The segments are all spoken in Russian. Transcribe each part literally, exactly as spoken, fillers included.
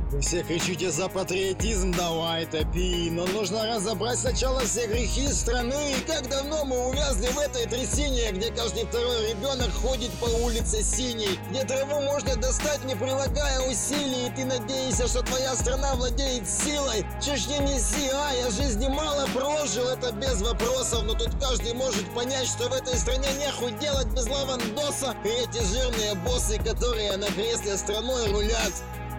Вы все кричите за патриотизм, давай топи. Но нужно разобрать сначала все грехи страны. И как давно мы увязли в этой трясине, где каждый второй ребенок ходит по улице синей, где траву можно достать, не прилагая усилий. И ты надеешься, что твоя страна владеет силой. Чушь не неси, а я жизни мало прожил, это без вопросов. Но тут каждый может понять, что в этой стране нехуй делать без лавандоса. И эти жирные боссы, которые на кресле страной рулят,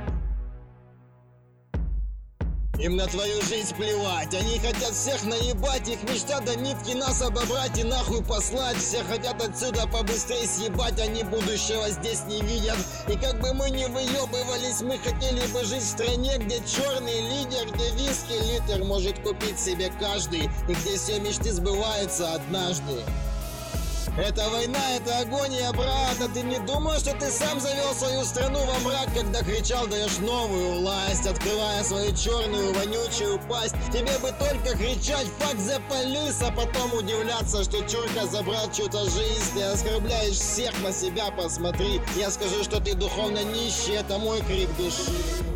им на твою жизнь плевать. Они хотят всех наебать, их мечта до нитки нас обобрать и нахуй послать. Все хотят отсюда побыстрее съебать, они будущего здесь не видят. И как бы мы ни выебывались, мы хотели бы жить в стране, где черный лидер, где виски литр может купить себе каждый, и где все мечты сбываются однажды. Это война, это агония, брат. А ты не думал, что ты сам завел свою страну во мрак, когда кричал даешь новую власть, открывая свою черную вонючую пасть? Тебе бы только кричать «Fuck the police», а потом удивляться, что чурка забрал чью-то жизнь. Ты оскорбляешь всех, на себя посмотри. Я скажу, что ты духовно нищий, это мой крик души.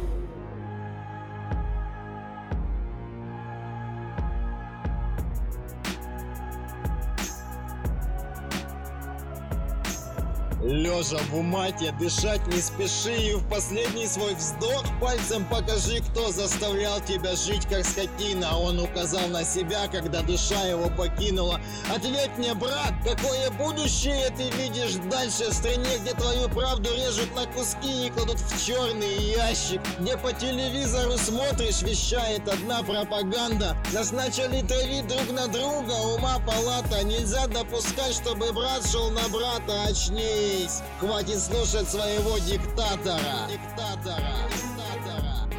Лежа в умате, дышать не спеши, и в последний свой вздох пальцем покажи, кто заставлял тебя жить как скотина. Он указал на себя, когда душа его покинула. Ответь мне, брат, какое будущее ты видишь дальше, в стране, где твою правду режут на куски и кладут в черный ящик, где по телевизору смотришь, вещает одна пропаганда. Нас начали травить друг на друга, ума палата. Нельзя допускать, чтобы брат шел на брата, очнись. Хватит слушать своего диктатора. Диктатора. Диктатора.